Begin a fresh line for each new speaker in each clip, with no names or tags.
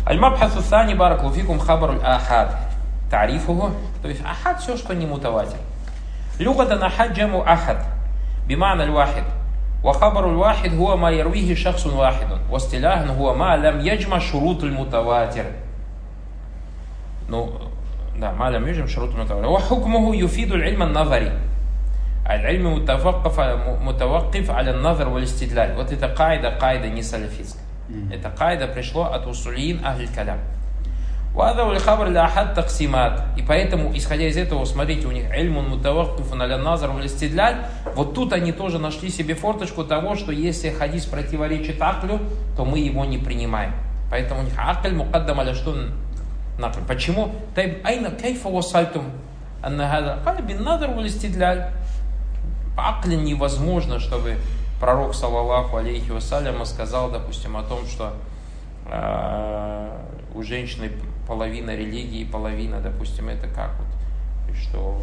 Аль-мабхасу сани баракаллаху фикум хабаруль ахад. Тарифуху, то есть ахад все, что не мутаватир. Люгатан ахад джаму ахад. Бимана аль-вахид. وخبر الواحد هو ما يرويه شخص واحد واصطلاحا هو ما لم يجمع شروط المتواتر. да, ما لم يجمع شروط المتواتر. وحكمه يفيد العلم النظري. العلم متوقف على النظر والاستدلال. Вот это قاعدة не салафитская. Это قاعدة пришло от усулиин ахль калям. وهذا والخبر الآحاد تقسيمات. И поэтому, исходя из этого, смотрите, у них ильмун мутаваккифун аля назар валь истидляль. Вот тут они тоже нашли себе форточку того, что если хадис противоречит аклю, то мы его не принимаем. Поэтому у них акль мукаддам аля что накль. Почему? Айна кайфа васальтум анна хада каль бин назар валь истидляль. По акле невозможно, чтобы пророк, саллаллаху алейхи вассаляма, сказал, допустим, о том, что у женщины половина религии, половина, допустим, это как вот, что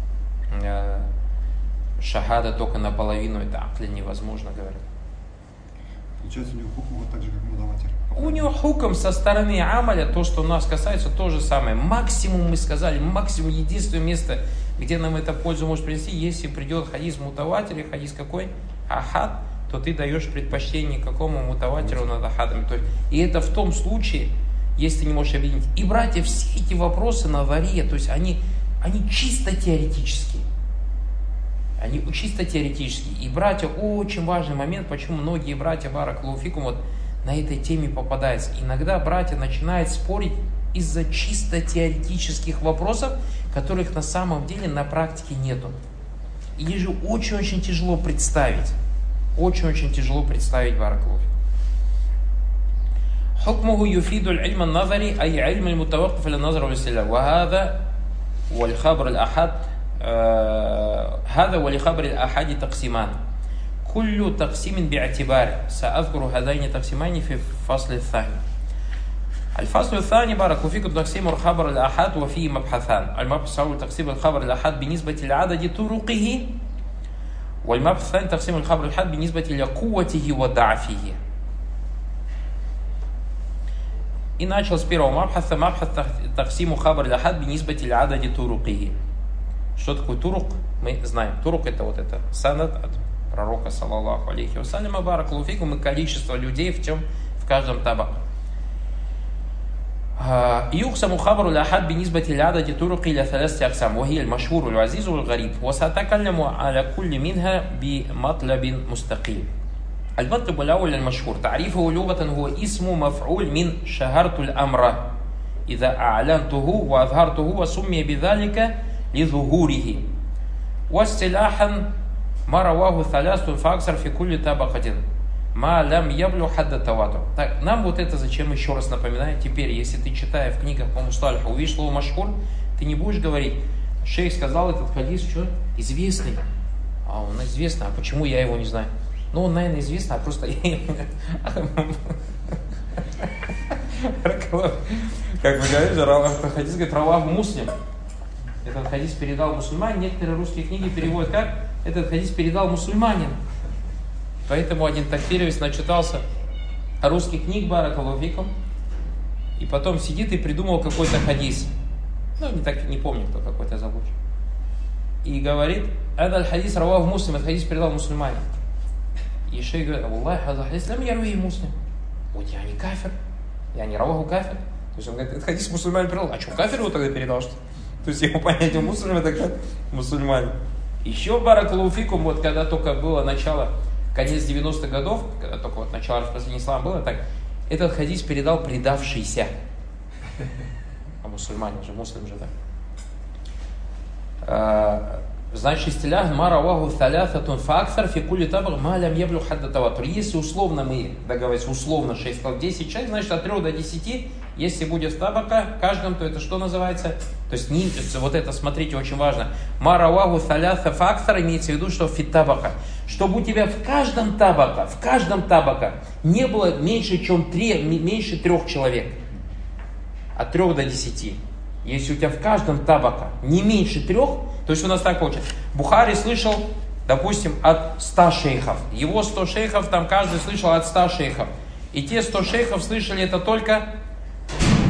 шахада только наполовину, это акля невозможно, говорят.
Получается, у него хукм вот так же, как мудаватир.
У него хукм со стороны амаля, то, что нас касается, то же самое. Максимум, мы сказали, максимум, единственное место, где нам это пользу может принести, если придет хадис мутаватир, и хадис какой? Ахад, то ты даешь предпочтение какому мутаватиру над ахадом. И это в том случае, если ты не можешь объединить. И, братья, все эти вопросы на варе, то есть они чисто теоретические. Они чисто теоретические. И, братья, очень важный момент, почему многие братья баракаллаху фикум вот на этой теме попадаются. Иногда братья начинают спорить из-за чисто теоретических вопросов, которых на самом деле на практике нету. И их же очень-очень тяжело представить. Очень-очень тяжело представить баракаллаху фикум. حكمه يفيد العلم النظري أي علم المتوقف على النظر والاستدلال وهذا والخبر الأحد هذا ولخبر الأحد تقسيمان كل تقسيم باعتبار سأذكر هذين التقسيمين في الفصل الثاني. الفصل الثاني بارك فيكم تقسيم الخبر الأحد وفيه مبحثان. المبحث الأول تقسيم الخبر الأحد بالنسبة لعدد طرقه والمبحث الثاني تقسيم الخبر الأحد بالنسبة لقوته وضعفه. И начал с первого мабхаса, мабхас таксиму хабар ляхад бинисбати лядади турукихи. Что такое турук? Мы знаем. Турук это вот это санад от пророка, саллаллаху алейхи вассаляма, баракаллаху фикум, и количество людей в каждом табаке. يقسم خبر الأحد بالنسبة لعدد طرق إلى ثلاثة أقسام وهي المشهور والعزيز والغريب وسأتكلم على كل منها بمطلب مستقيم. المطلب الأول المشهور تعريفه لغة هو اسم مفعول من شهرت الأمر إذا أعلنته وأظهرته وسمي بذلك لظهوره واصطلاحا ما رواه ثلاثة فأكثر في كل طبقة ما لم يبلغ حد التواتر. Так, нам вот это зачем еще раз напоминаю. Теперь, если ты, читая в книгах по мусталиху, увидишь слово машхур, ты не будешь говорить, шейх сказал этот хадис, что? Известный. А он известный, а почему я его не знаю? Ну, он, наверное, известно, а просто... Как вы говорите, хадис говорит, равах муслим. Этот хадис передал мусульманин. Некоторые русские книги переводят как? Этот хадис передал мусульманин. Поэтому один такфировец начитался русских книг, баракаллаху фикум, и потом сидит и придумал какой-то хадис. Ну, не помню, кто какой-то забыл. И говорит, этот хадис равах муслим, этот хадис передал мусульманин. И шейх говорит, Аллах, хадис лям яруи муслим. Вот я не кафир, я не раваху кафир. То есть он говорит, этот хадис мусульманин передал. А что, кафир его тогда передал, что? То есть его понятие муслим это как мусульманин. Еще баракаллаху фикум, вот когда только было начало, конец 90-х годов, когда только вот начало распространения ислама было, так этот хадис передал предавшийся. А мусульманин же, муслим же, да. Значит, истилях мараваху таляфатун факсар фи кулли табак ма лям яблю хадда таватур. Если условно мы договорились, условно 6 сказал 10 человек, значит от 3 до 10, если будет табака каждом, то это что называется? То есть не, вот это, смотрите, очень важно. Мараваху таляфа факсар имеется в виду, что фи табака. Чтобы у тебя в каждом табака не было меньше 3 человек. От 3 до 10. Если у тебя в каждом табака не меньше 3, то есть у нас так получается. Бухари слышал, допустим, от 100 шейхов. Его 100 шейхов, там каждый слышал от 100 шейхов. И те 100 шейхов слышали это только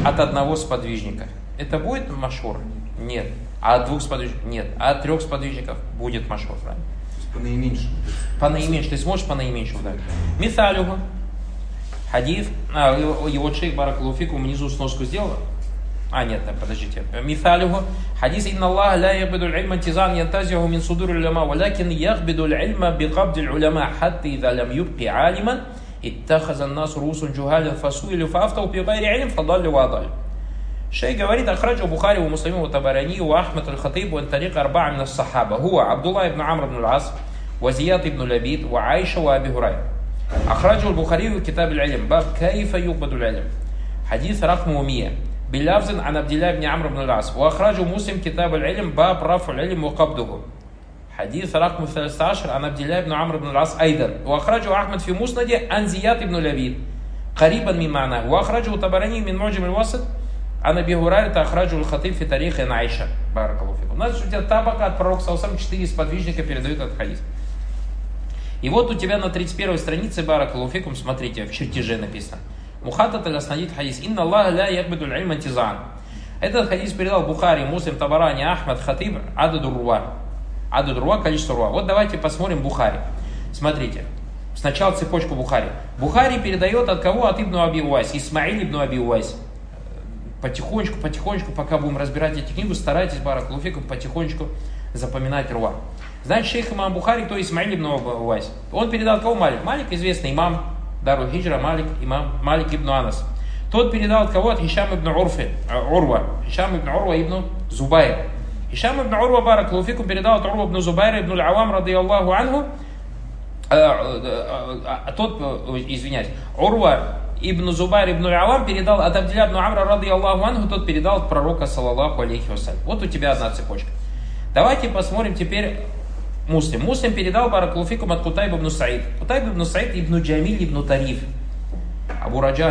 от одного сподвижника. Это будет машхур? Нет. А от двух сподвижников? Нет. А от трех сподвижников будет машхур, правильно?
То есть по наименьшему.
По наименьшему. Ты сможешь по наименьшему дать. Мисалюху. Хадис. Его шейх Баракаллаху фикум внизу сноску сделал. Нет, подождите. Мисалюху. Хадис инна Аллах ла ябиду аль-илма интизан янтазиху мин судур аль-уляма, валякин ябиду аль-илма бикабди аль-уляма, хатта иза лям юбки алиман, иттахаза ан-нас русун джухалян фасуилю фафтау би гайри илм фадаллю ва адаллю. Шейх говорит: ахраджу Бухари ва Муслим ва Табарани ва Ахмад аль-Хатиб ва тарик арба'a мин ас-сахаба. Хуа Абдулла ибн Амр ибн аль-Ас, ва Зияд ибн Лабид, ва Айша ва Аби Хурайра. Ахраджу Бухари в китаб аль-Илм, баб кайфа юбаду аль-илм. Хадис ракму 100. Билявзин ан Абдилла ибн Амр ибн аль-Ас. Ва ахраджу Муслим китаб аль-Илм, баб рафу аль-илм ва кабдуху. Хадис ракму 13 ан Абдилла ибн Амр ибн аль-Ас айдан. Ва ахраджу Ахмад фи Муснаде ан Зияд ибн Лабид. Карибан мин ма'на. Ва ахраджу Табарани мин Му'джам аль-Васит. А на Бихурайра ахраджу аль-Хатиб фи тарих ан Айша. Баракаллаху фикум. У нас у тебя табака от пророка саллаллаху алейхи ва саллям 4 сподвижника передают этот хадис. И вот у тебя на 31 странице Баракаллаху фикум, смотрите, в чертеже написано. Мухаттат аль-Аснадид хадис. Инна Аллаха ла ябиду аль-илма интизан. Этот хадис передал Бухари, Муслим, Табарани, Ахмад, Хатиб, ададу руа. Ададу руа, количество руа. Вот давайте посмотрим Бухари. Смотрите. Сначала цепочку Бухари. Бухари передает от кого? От Ибн Аби Уайс. Исмаиль ибн Аби Уайс. Потихонечку, пока будем разбирать эти книгу, старайтесь, Баракаллаху фикум, потихонечку запоминать руа. Значит, шейх имам Бухари, то есть Исмаиль ибн Аби Уайс. Он передал от кого? Малик. Малик, известный имам Даруль Хиджра, Малик ибн Анас. Тот передал от кого? От Хишам ибн Урва. Хишам ибн Урва ибн Зубайр. Хишам ибн Урва, Баракаллаху фикум, передал от Урва ибн Зубайра ибн аль-Авам, радийаллаху анху. Урва ибн Зубайр ибн аль-Авам передал от Абдилля ибн Амра, радийаллаху анху, тот передал от пророка, саллаллаху алейхи вассалям. Вот у тебя одна цепочка. Давайте посмотрим теперь Муслим. Муслим передал, Баракаллаху фикум, от Кутайб ибн Саид. Кутайб ибн Саид ибн Джамиль ибн Тариф. Абу Раджа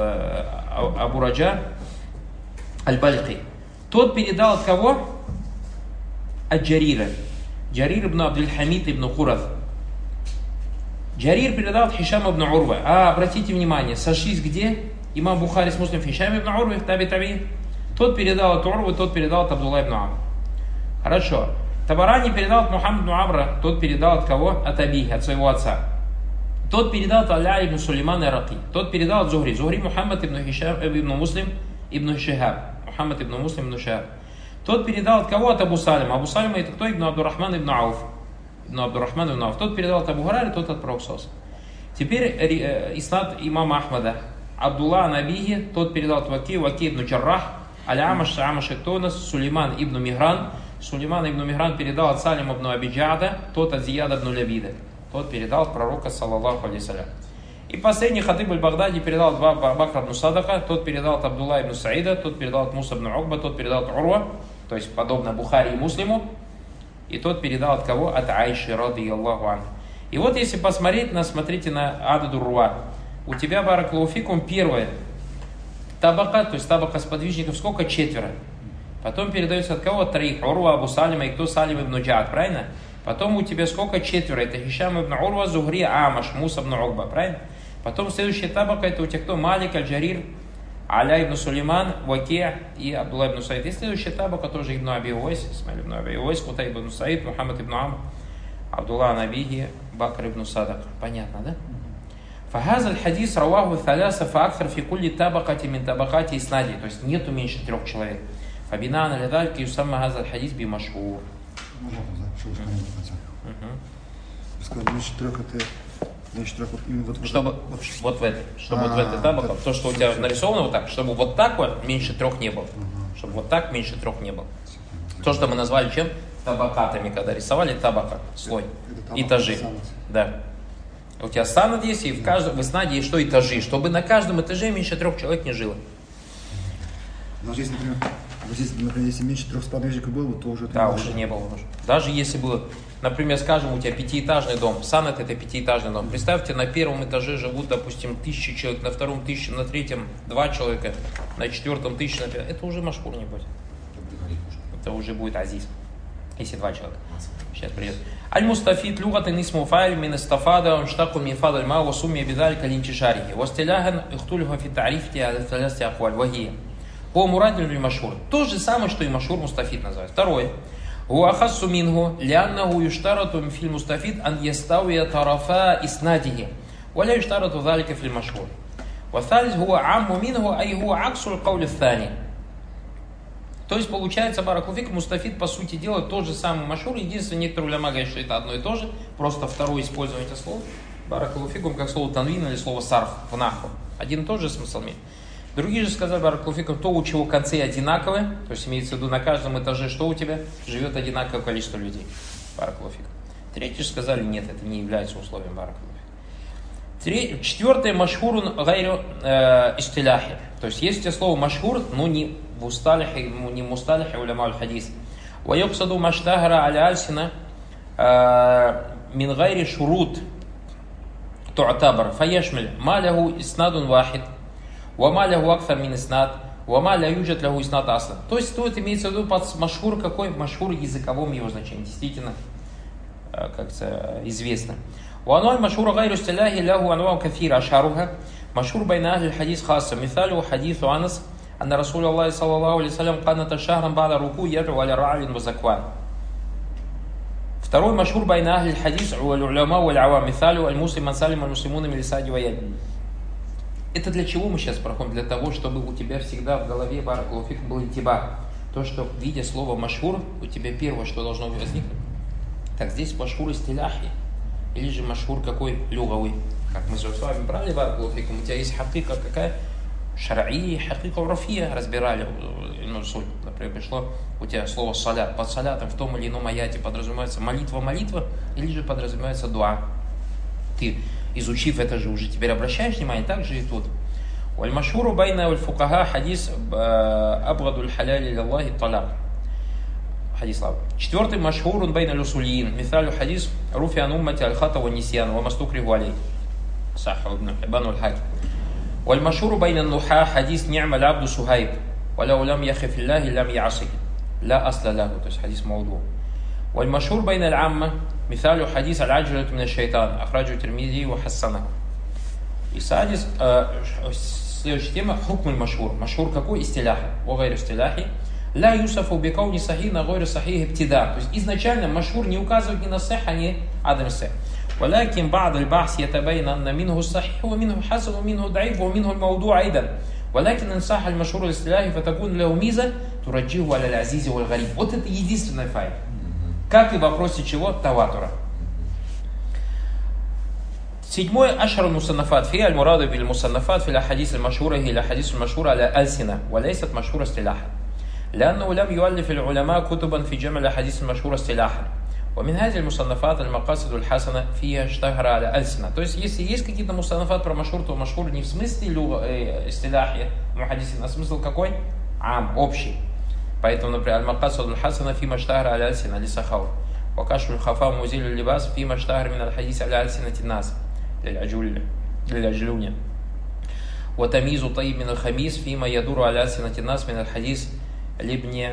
аль-Бальхи. Тот передал от кого? От Джарира. Джарир ибн Абдуль-Хамид ибн Хураз. Джарир передал от Хишам ибн Урва. Обратите внимание, сошлись где? Имам Бухари с Муслим, Хишам ибн Урва, таби. Тот передал от Урвы, тот передал от Абдулла ибн Амр. Хорошо. Табарани передал от Мухаммад ибн Амра, тот передал от кого? От Абихи, от своего отца. Тот передал от Аля ибн Сулейман Ираки. Тот передал от Зухри. Зухри Мухаммад ибн Хишам ибн Муслим ибн Шихаб. Мухаммад ибн Муслим ибн Шихаб. Тот передал от кого? От Абу Салима. Абу Салима это кто? Ибн Абдуррахман ибн Ауф. Тот передал от Абу Хурайры, тот от пророка. Теперь иснад имама Ахмада. Абдулла Набихи, тот передал от Ваки ибн Джаррах. Аль-Амаш, Тонас, Сулейман ибн Мигран. Сулейман ибн Мигран передал от Салима ибн Абиджада, тот от Зияда ибн Лабида. Тот передал от пророка, саллаллаху алейхи салям. И последний Хатиб аль-Багдади передал от Бакра ибн Садака, тот передал от Абдулла ибн Саида, тот передал от Муса ибн Угба, тот передал от Урва, то есть подобно Бухари и Муслиму, и тот передал от кого? От Айши, радийаллаху анха. И вот если посмотреть, смотрите на ададу руа. У тебя, Баракаллаху фикум, первое табака, то есть табака сподвижников, сколько? 4. Потом передается от кого? 3. Урва, Абу Салима и кто? Салим ибн Джаад, правильно? Потом у тебя сколько? 4. Это Хишам ибн Урва, Зухри, Амаш, Муса ибн Угба, правильно? Потом следующая табака, это у тебя кто? Малик, Аль-Джарир, Аля ибн Сулейман, Ваки и Абдулла ибн Саид. И следующая табака тоже Ибн Аби Уайс, Исмаиль ибн Аби Уайс, Кутайб ибн Саид, Мухаммад ибн Амр, Абдулла Набихи, Бакр ибн Садак. Понятно, да? فهذا الحديث رواه الثلاثة فأكثر في كل طبقة من طبقات إسناده. То есть нету меньше 3 человек. فبناء على ذلك يسمى هذا الحديث بمشهور.
Сказали, меньше 3 это... Меньше 3 вот именно вот
чтобы вот в этой, чтобы вот в этой табаке, то, что у тебя нарисовано вот так, чтобы вот так вот меньше 3 не было. Чтобы вот так меньше 3 не было. То, что мы назвали чем? Табакатами, когда рисовали табака, слой. Этажи. Да. У тебя санад есть, и в иснаде есть что? Этажи. Чтобы на каждом этаже меньше 3 человек не жило.
Но здесь, например, если меньше 3 сподвижников было, то уже...
Да, уже не было. Даже если было, например, скажем, у тебя 5-этажный дом, санад это 5-этажный дом. Представьте, на первом этаже живут, допустим, 1000 человек, на втором 1000, на третьем 2 человека, на четвертом 1000, на 5. Это уже машхур не будет. Это уже будет азиз, если 2 человека. Сейчас придет. Аль-Мустафид лугатан исму фа'иль мин истафада унштаку мин фадаль ма ва сумми бидалика линтишарихи. Ва стиляхан ихтулифа фи та'рифти аля 3 акваль. Ва хия По мурадиль или машхур. То же самое, что и машхур мустафид называется. Второе. Хуахассу мингу лианнаху юштарату фил мустафид ан ястауя тарафа иснадихи. Валя юштарату залика фил машхур. Ваthалис хуа амму мингу ай хуа аксуль каули thани. То есть получается, баракулфик, мустафид по сути дела тот же самый машхур. Единственное, некоторые уляма говорят, что это одно и то же. Просто второе использование этого слова. Баракулфикум как слово танвин или слово сарф в наху. Один и тот же смысл имеет. Другие же сказали, баракулфикум, то, у чего концы одинаковые, то есть имеется в виду на каждом этаже, что у тебя живет одинаковое количество людей. Баракулфикум. Третьи же сказали, нет, это не является условием баракулфикум. Четвертое, машхурун гайру истиляхи. То есть есть у слово машхур, но не в усталихе, не в мусталихе уляма аль-хадис. Ва юксаду маштахара аля альсина мин гайри шурут ту'табар фаяшмиль ма лаху иснадун вахид ва ма лаху акфар мин иснад ва ма ла юджат лаху иснад асла. То есть тут имеется в виду под машхур какой? Машхур языковом его значении. Действительно, как-то известно. وأنواع المشهور غير استلاهي له أنواع كثيرة أشهرها مشهور بين أهل الحديث خاصة مثاله حديث أنس أن رسول الله صلى الله عليه وسلم قنت شهرا بعد ركوع يدعو على رعل وزكوان. Второй машхур байна ахль хадис уляма валь-авам мисалю аль-муслим мансалим аль-муслимуна милисади ваяд. Это для чего мы сейчас проходим? Для того, чтобы у тебя всегда в голове баракулуфик был интиба. То, что видя слово машхур, у тебя первое, что должно возникнуть. Так здесь машхур истиляхи. Или же машхур какой люгавый. Как мы же с вами брали баракулуфик, у тебя есть хакика какая? Шар'и, хакика урафия разбирали. Например, пришло у тебя слово салят. Под салятом в том или ином аяте подразумевается молитва, или же подразумевается дуа. Ты, изучив это же, уже теперь обращаешь внимание, так же и тут. Валь-машхуру байна валь-фукаха хадис абгадуль халяли лиллахи талак. Хадис слава. Четвертый машхурун байна люсулиин. Мисалю хадис руфи ан уммати аль-хата ва нисьян ва мастукриху алей. Сахха ибн Хиббан аль-Хаким. Валь-машхуру байна нуха хадис ни'ма аль-абду сухайб. وَلَوْ لَمْ يَخِفِ اللَّهِ لَمْ يَعْصِهِ لَا أَصْلَ لَهُ. То есть хадис موضوع. وَالْمَشْهُورُ بَيْنَ الْعَامَّةِ مِثَالُ حَدِيث الْعَجْلَةُ مِنَ الشَّيْطَانِ أخرجه الترمذي وحسنه. И следующая тема хукм аль-машхур. Машхур какой? Истиляхи. وغير истиляхи. لا يوصف بكون صحيح غير صحيح ابتداء. То есть изначально машхур не указывает ни на сах, а не адам сах. ولكن بعد البحث يتبين أن منه الصحيح ومنه الحسن ومنه ضعيف ومنه الموضوع أيضا. ولكن إن صح المشهور الاصطلاحي فتكون له ميزة ترجيه على العزيز والغريب. Вот это единственный файл. Как и в вопросе чего? Таватура. Седьмой ашар мусаннафат фи аль-мураду бил мусаннафат фи ал-хадис аль-машхура хи ал-хадис аль-машхура аля альсина ва лейсат машхура истилаха. لأنه لم يؤلف العلماء كتبا في جمع الأحاديث المشهورة اصطلاحا. ومن هذه المصنفات المقاصد الحسنة فيها اشتهر على ألسنة. То есть, если есть какие-то мусаннафат про машхур, то машхур не в смысле истиляхи мухаддисин, а смысл какой? Ам, общий. Поэтому, например, аль-макасид аль-хасана фима اشتهر على ألسنة لسخاو. وكشف الخفاء مزيل اللباس فيما اشتهر من الحديث على ألسنة الناس للعجلون. وتمييز طيب من الخميس فيما يدور على ألسنة الناس من الحديث لابن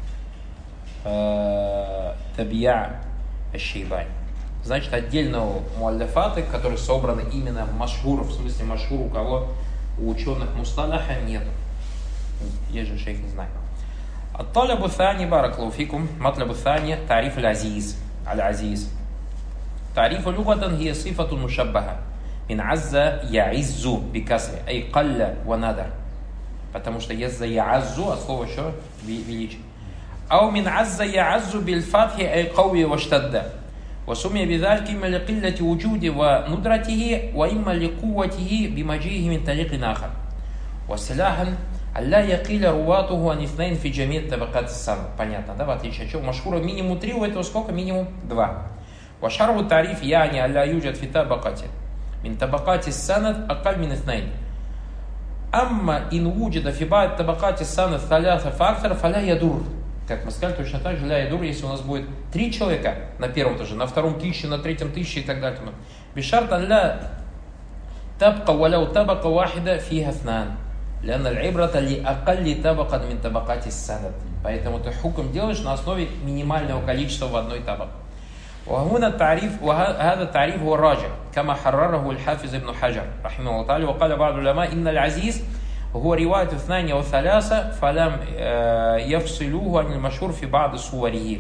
табия аш-шейбани. Значит, отдельного муаллафаты, которые собраны именно машхур, в смысле машхур, у кого у ученых мусталаха нету. Я же шейх не знаю. Ат-талабу thani баракаллаху фикум, матлабу thani тариф аль-азиз. Аль-азиз. Тарифу лугатан хия сифатун мушаббаха. Мин азза я'иззу бикасри, ай калля ва надар. Потому что язза я'аззу, от слова что? Величие. أو من عز يعز بالفتح أي قوي واشتد وسمي بذلك إما لقلة وجوده وندرته وإما لقوته بمجيئه من طريق آخر وسلاحا ألا يقيل رواته عن اثنين في جميع طبقات السند. Понятно, да? В отличие от чего машхура минимум 3, у этого сколько? Минимум 2. وشرح التعريف يعني ألا يوجد في طبقة من طبقات السند أقل من اثنين. أما إن وجد في بعض طبقات السند ثلاثة فأكثر فلا يضر. Как мы сказали, точно так же, ля ядур, если у нас будет 3 человека на первом этаже, на втором 1000, на третьем 1000 и так далее. Бишарта ля табка валяу табака вахида фиха снан. Ляна аль-ибрата ли акалли табака мин табакати санад. Поэтому ты хукм делаешь на основе минимального количества в одной табак. وهنا التعريف وهذا التعريف هو الراجع كما حرره الحافظ ابن حجر رحمه الله تعالى وقال بعض العلماء إن العزيز هو رواية اثنان أو ثلاثة فلم يفصلوه عن المشهور في بعض صوره.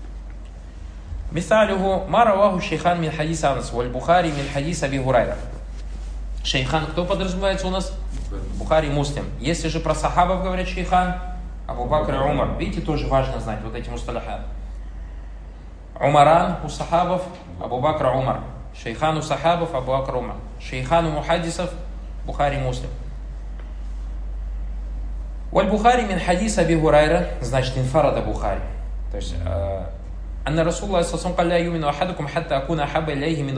مثاله ما رواه الشيخان من حديث أنس والبخاري من حديث أبي هريرة. Шейхан кто подразумевается у нас? Бухари, Муслим. Если же про сахабов говорят шейхан, Абу Бакр и Умар. Видите, тоже важно знать вот эти мусталахат. Умаран у сахабов, Абу Бакр, Умар. Шейхан у сахабов, Абу Бакр, Умар. Шейхан у мухаддисов, Бухари, Муслим. Валь-Бухари мин хадис Аби Хурайра, значит, инфарада Бухари. То есть, أن رسول الله صلى الله عليه وسلم قال لا يؤمن أحدكم حتى أكون أحب إليه من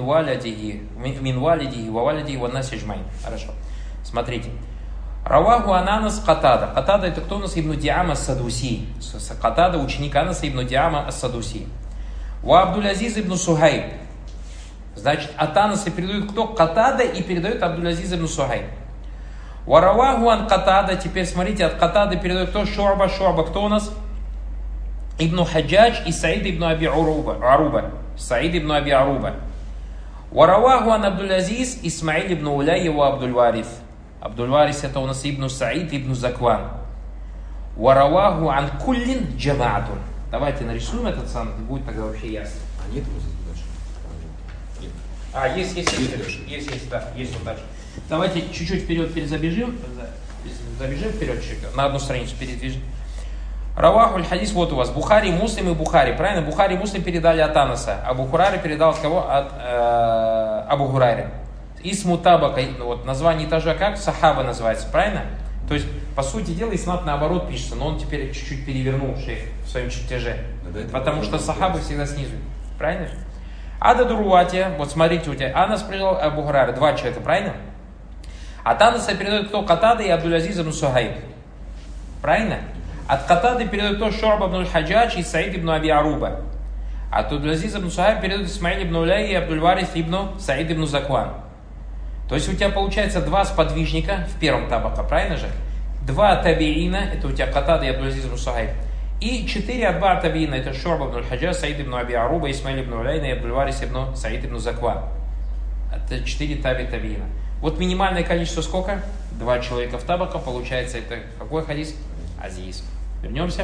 والده وولده والناس أجمعين. Хорошо. Смотрите. Раваху Ананас Катада. Катада это кто у нас? Ибн Диама ас-Садуси. Катада ученик Анаса Ибн Диама ас-Садуси. Ва Абдул-Азиз ибн Сухайб. Значит, от Анаса передают кто? Катада и передает Абдул-Азиз ибн Сухайб. Ва Раваху ан Катада. Теперь смотрите, от Катады передает кто? Шу'ба. Шу'ба кто у нас? Ибн Хаджадж и Саид ибн Аби Аруба. Саид ибн Аби Аруба. Вараваху ан Абдул-Азиз Исмаиль ибн Уляйя ва Абдуль-Варис. Абдуль-Варис это у нас ибн Саид ибн Закван. Вараваху ан Куллин Джамаатун. Давайте нарисуем этот санад, будет тогда вообще ясно.
А нет вот дальше? Нет.
А, есть, да, есть вот дальше. Давайте чуть-чуть вперед перезабежим. Забежим вперед чуть-чуть, на одну страницу передвижем. Равахуль хадис вот у вас. Бухари, Муслим и Бухари. Правильно? Бухари и Муслим передали от Анаса. Абу Хурайра передал от кого? От Абу Хурайра. Исму табака. Вот название этажа как? Сахаба называется. Правильно? То есть, по сути дела, иснад наоборот пишется. Но он теперь чуть-чуть перевернул шейх в своем чертеже. Потому что сахабы всегда снизу. Правильно? Ада Дуруатия. Вот смотрите, у тебя Анас передал Абу Хурайра. Два человека. Правильно? От Анаса передает кто? Катада и Абдул-Азиз ибн Сухайб. Правильно? От Катады передает то Шу'ба ибн Хаджадж и Саид ибн Аби Аруба. От Абдул-Азиз ибн Сухайб передает Исмаиль ибн Уляй и Абдуль-Варис ибн Саид ибн Закван. То есть у тебя получается два сподвижника в первом табака, правильно же? Два табиина, это у тебя Катада и Абдул-Азиз ибн Сухайб. И 4 отба табиина, это Шу'ба ибн Хаджадж, Саид ибн Аби Аруба, Исмаиль ибн Уляй и Абдуль-Варис ибн Саид ибн Закван. Это 4 табиина. Вот минимальное количество сколько? 2 человека в табака, получается это какой хадис? Азиз. Вернемся.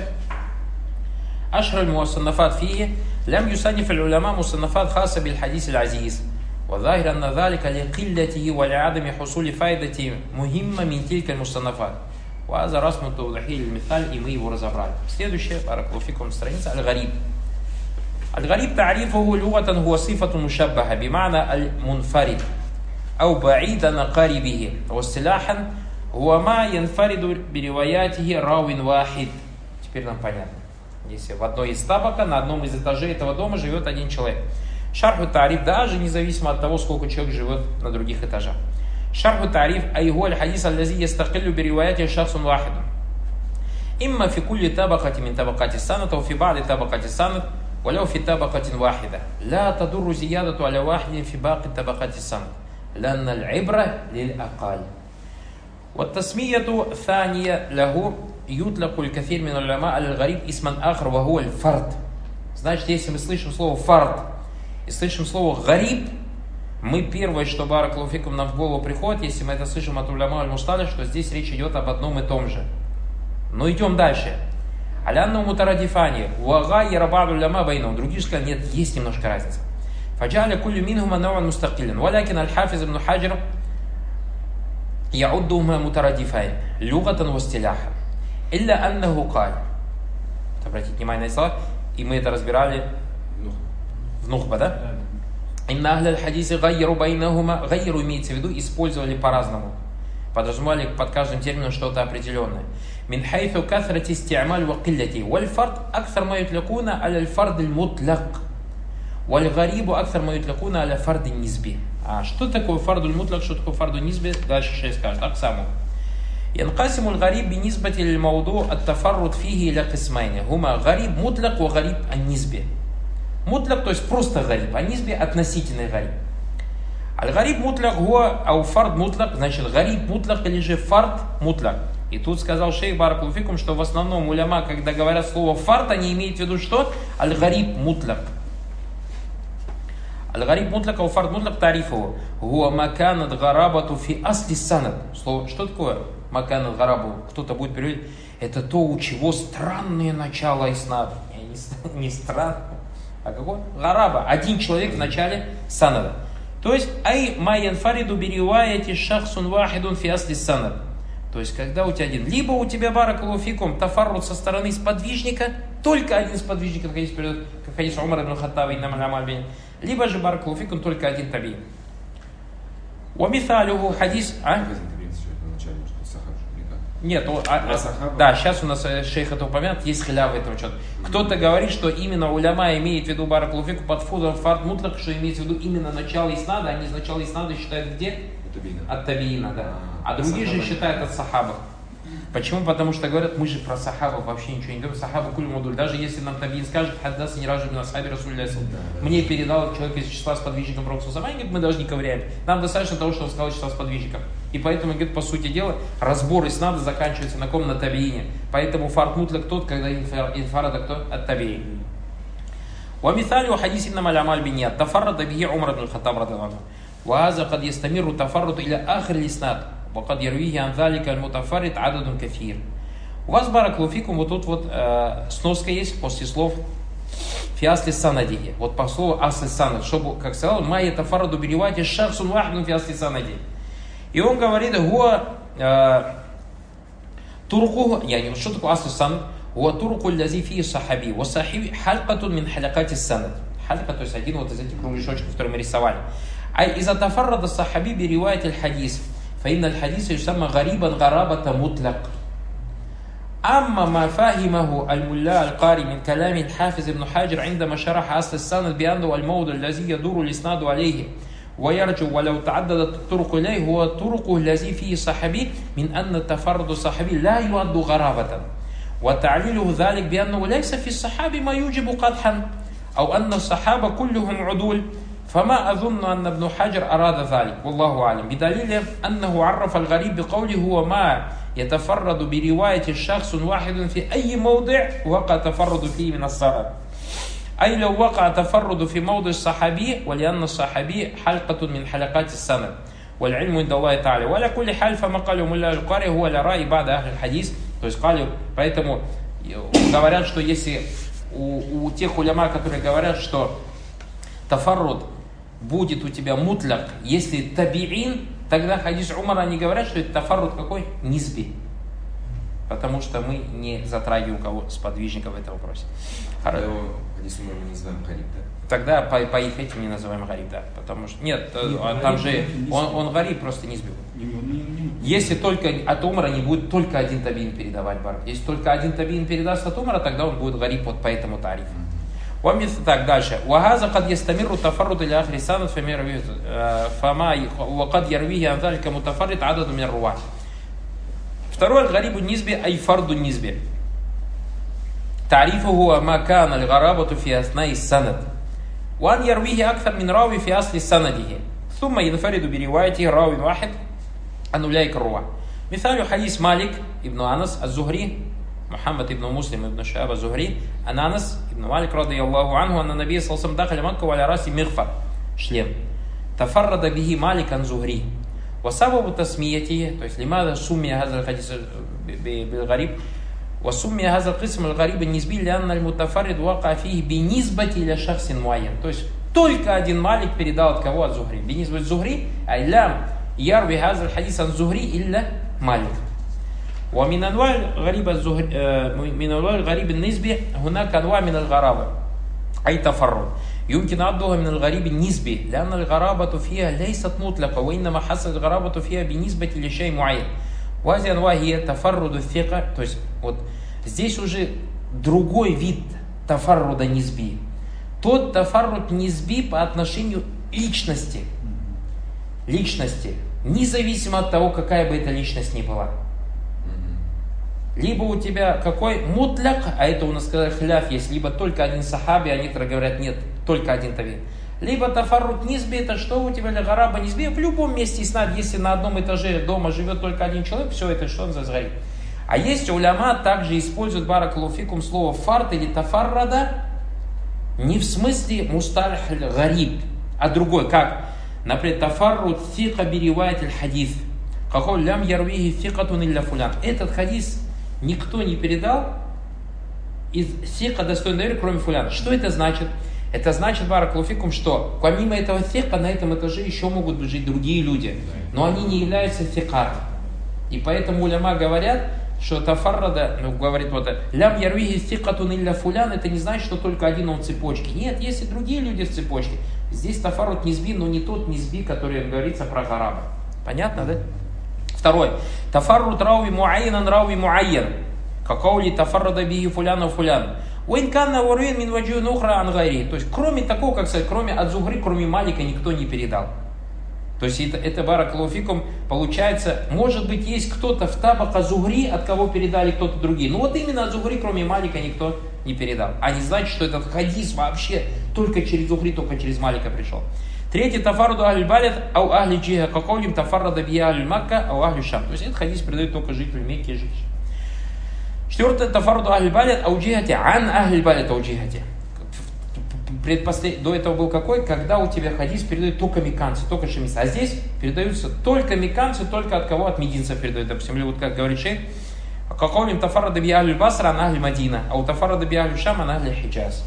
Ашраль мусаннафат фии лям юсанниф аль-уляма мусаннафат хаса биль хадис аль-азиз. Ва захир анна залика ли киллятихи ва ли адами хусули файдати мухимма мин тилька аль-мусаннафат. Ва за расму таудахи аль-мithal, и мы его разобрали. Следующая, баракаллаху фикум, страница аль-гариб. Аль-гариб та'рифуху лугатан хуа сифатун мушаббаха бимана аль-мунфарид ау ба'идана карибихи. Ва стиляхан хуа ма янфариду бириваятихи рауин вахид. Теперь нам понятно. Если в одной из табака, на одном из этажей этого дома живет один человек. Шарху тариф, даже независимо от того, сколько человек живет на других этажах. Шарху тариф, айгу аль-хадис аль-лази ястакиллю бириваяти шахсун вахиду. Имма фи кулли табакати мин табакати санат, ау фи ба'ди табакати санат, валяу фи табакатин вахида. Ла тадурру зиядату аля вахидин фи баки табакати санат. Ланна аль-ибра лиль-акаль. والتسمية الثانية له يطلق الكثير من العلماء على الغريب اسما آخر وهو الفرد. Значит, если мы слышим слово фард и слышим слово гариб, мы первое, что баракаллаху фикум нам в голову приходит, если мы это слышим от уляма аль-мусталих, что здесь речь идет об одном и том же. Но идем дальше. Алянну мутарадифани уагайя ба'ду уляма байну. Другие сказали, нет, есть немножко разница. Фаджаля куллю минхума науан мустакилин. Валякин аль-хафиз ибн Хаджр يعدهما مترادفين لغة واصطلاحا إلا أنه قال. Обратите внимание на эти слова, и мы это разбирали в Нухба, да? إن أهل الحديث غيروا بينهما, غيروا имеется в виду, использовали по-разному, подразумевали под каждым термином что-то определенное. من حيث كثرة استعمال وقلته والفرد أكثر ما يطلقون على الفرد المطلق والغريب أكثر ما يطلقون على فرد النسبي. А что такое фардуль мутлак, что такое фарду низби? Дальше шейх скажет. Аксаму. ينقسم الغريب بالنسبة للموضوع التفرد فيه إلى قسمين هما غريب مطلق وغريب النسبي. Мутлак, то есть просто гариб, а низби относительный гариб. Аль-гариб мутлак хуа, ау фард мутлак, значит гариб мутлак или же фард мутлак. И тут сказал шейх баракаллаху фикум, что в основном уляма, когда говорят слово фард, они имеют в виду что? Аль-гариб мутлак. Аль-гариб мутлак, ау фард мутлак тарифу. Хуа маканат гарабату фи асли санад. Слово, что такое макан аль-гарабу, кто-то будет переводить, это то, у чего странное начало иснада. Не странное, а какой? Гараба. Один человек в начале санада. То есть, ай майян фариду бириваяти шахсун вахидун фи асли санад. То есть, когда у тебя один, либо у тебя баракаллаху фикум тафаррут со стороны сподвижника, только один сподвижник, как хадис Умар ибн Хаттаба, либо же баракаллаху фикум только один таби. Уамиталюху хадис... Нет, да, сейчас у нас шейх это упомянут, есть хиляф в этом что-то. Кто-то говорит, что именно уляма имеет в виду баракаллаху фикум под фудом фард мутлак, что имеется в виду именно начало иснада, они из начала иснада считают где? От табиина, да. А другие же считают от сахаба. Почему? Потому что говорят, мы же про сахабов вообще ничего не говорим. Сахаба куль мудуль. Даже если нам табиин скажет, хаддас не ражу на сахабе расулля, мне передал человек из числа сподвижников Пророка Сусамани, мы даже не ковыряем. Нам достаточно того, что он сказал числа сподвижников. И поэтому, говорит, по сути дела, разбор иснада заканчивается на ком? На табиине. Поэтому фард мутлак тот, когда инфарада кто? От табиин. ومثال حديث إنما الأعمال بالنيات تفرد به عمر بن الخطاب رضي الله عنه وهذا قد يستمر التفرد إلى آخر الإسناد وقد يرويه عن ذلك المتفرد عدد كثير. У вас, баракаллаху фикум, вот тут вот сноска есть после слов фи асли санади. Вот по слову асли санад, чтобы, как сказал, майя тафарраду биривати шахсун вахидун фи асли санади. И он говорит, гуа турку, что такое асли санад? Гуа турку лязи фи сахаби, ва сахиби халькатун мин халякати санад. Халька, то есть один вот из этих кругляшочков, которые мы рисовали. А из-за тафаррада сахаби биривати аль-хадис. فإن الحديث يسمى غريبا غرابة مطلق. أما ما فهمه الملا القاري من كلام الحافظ ابن حجر عندما شرح أصل السند بأنه الموضع الذي يدور الإسناد عليه ويرجو ولو تعددت الطرق إليه هو طرقه الذي فيه صحابي من أن التفرد الصحابي لا يعد غرابة وتعليله ذلك بأنه ليس في الصحابي ما يوجب قدحا أو أن الصحابة كلهم عدول فما أظن أن ابن حجر أراد ذلك والله أعلم بدليل أنه عرف الغريب بقوله هو ما يتفرد برواية شخص واحد في أي موضع وقع تفرد فيه من السند أي لو وقع تفرد في موضع الصحابي ولأن الصحابي حلقة من حلقات السند والعلم عند الله تعالى ولا كل حال فما قاله ملا القاري هو لرأي بعض أهل الحديث. То есть поэтому говорят, что если у тех уляма, которые говорят, что тафарруд будет у тебя мутляк, если табиин, тогда хадис Умара, они говорят, что это тафарруд какой? Низби. Потому что мы не затрагиваем кого сподвижника в этом вопросе.
Хадис Умара мы не называем гариб, да?
Тогда по их этим не называем гариб, да. Потому что, нет, там же, он гариб просто не сбил. Если только от Умара не будет только один табиин передавать бар. Если только один табиин передаст от Умара, тогда он будет гариб вот по этому тарифу. Так, дальше. وهذا قد يستمر التفرد إلى آخر السند وقد يرويه عن ذلك متفرد عدد من الرواة. Второй الغريب النسبي أي فرد النسبي. تعريفه هو ما كان الغرابة في أثناء السند وأن يرويه أكثر من راوي في أصل سنده ثم ينفرد بروايته راوي واحد عن أولئك الرواة. مثال حديث مالك ابن أنس الزهري محمد ابن مسلم ابن شهاب الزهري عن أنس ابن مالك رضي الله عنه أن النبي صلى الله عليه وسلم دخل مكة وعلى رأسه مغفر шлем تفرد به مالك عن زهري وسبب تسميته то есть لماذا سمي هذا الحديث بالغريب وسمي هذا القسم الغريب النسبي لأن المتفرد وقع فيه بنسبة إلى شخص معين. То есть только один Малик передал от кого? От Зухри. بنسبة زهري أي لم يروي هذا الحديث عن زهري إلا مالك. ومن أنواع الغريب من أنواع الغريب النسبي هناك أنواع من الغرابة أي تفرد يمكن عدها من الغريب النسبي لأن الغرابة فيها ليست مطلقة وإنما حصل الغرابة فيها بنسبة لشيء معين. وهذه أنواع هي تفرد الثقة. То есть вот здесь уже другой вид тафарруда низби. Тот тафарруд низби по отношению личности, независимо от того, какая бы эта личность ни была. Либо у тебя какой мутляк, а это у нас сказали хляф есть, либо только один сахаби, а некоторые говорят нет, только один тавин. Либо тафаррут низби, это что у тебя, гараба низби, в любом месте иснад, если на одном этаже дома живет только один человек, все это что он зазгарит. А есть уляма также используют баракаллаху фикум слово фарт или тафаррада не в смысле мусталих гариб, а другой, как, например, тафаррут фика биривает аль-хадис. Какой лям ярвихи фикатун илля фулян. Этот хадис никто не передал из сика достойного доверия, кроме фуляна. Что это значит? Это значит, баракалуфикум, что помимо этого сика на этом этаже еще могут жить другие люди, но они не являются сикатом. И поэтому уляма говорят, что тафаррада, говорит вот, лям ярвихи сикатун илля фулян, это не значит, что только один он в цепочке. Нет, есть и другие люди в цепочке. Здесь тафаррут низби, но не тот низби, который говорится про гараба. Понятно, да? Второй. Тафаррут рауи муайян рауи муайян. Какаули тафаррада бихи фуляна фулян. Уинканна варуин мин ваджуин ухра ангари. То есть, кроме такого, как сказать, кроме от-Зухри, кроме Малика, никто не передал. То есть, это баракалуфикум, получается, может быть, есть кто-то в табака Зухри, от кого передали кто-то другие. Но вот именно от-Зухри, кроме Малика, никто не передал. А не значит, что этот хадис вообще только через Зухри, только через Малика пришел. Третий, тафарраду ахль балет, ау ахли джиха, какаулим тафаррада бия ахль Макка, ау ахль Шам. То есть, этот хадис передает только жителям Мекки и жителям. Четвертое, тафарраду ахль балет, ау джихати, ан ахль балет, ау джихати. До этого был какой? Когда у тебя хадис передают только мекканцы, только шемисы. А здесь передаются только мекканцы, только от кого? От мединцев передают. Допустим, или вот как говорит шейх, какаулим тафаррада бия ахль Басра, ан ахль Мадина, ау тафаррада бия ахль Шам, ан ахль Хиджаз.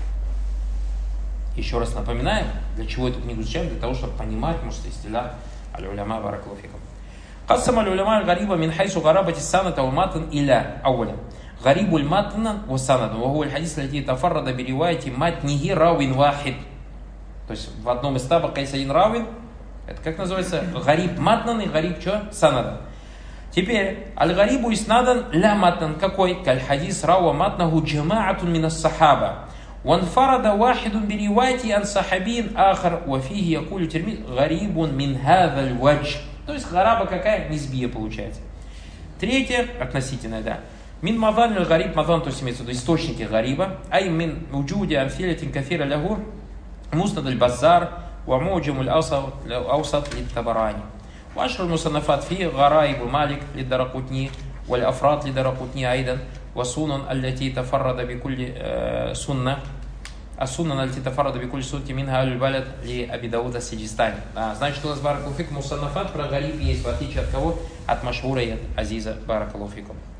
Еще раз напоминаем, для чего эту книгу изучаем, для того, чтобы понимать, может, истиля аль-уляма баракалуфикум. قسم العلماء الغريب من حيث غرابة السند والمتن إلى أولا غريب المتن والسند وهو الحديث الذي تفرد برواية متنه راو واحد. То есть в одном из табак есть один равин, это как называется? Гариб матнан и гариб что? Санадан. Теперь, аль-гарибу иснадан ля матнан какой? Каль-хадис рауа матнаху джамаатун минас сахаба. وانفرد واحد برواية عن صحابي آخر وفيه يقول الترمذي غريب من هذا الوجه. То есть гараба какая? Низбия получается. Третье, относительное, да. Мин мадан аль-гариб, мадан, то есть имеется в виду источники гариба. Ай мин уджуди амфилятин кафира лягу муснад аль-базар ва муджам аль-аусат лит-табарани. Вашр мусанафат фи гараибу малик лид-даракутни валь-афрат лид-даракутни айдан. وسنن التي تفرد بكل سنة السنن التي تفرد بكل سنة منها البلد لأبي داود السجستاني. Значит, у нас баракалуфикум мусанафат про гариб есть, в отличие от кого? От машхура и от азиза баракалуфикум.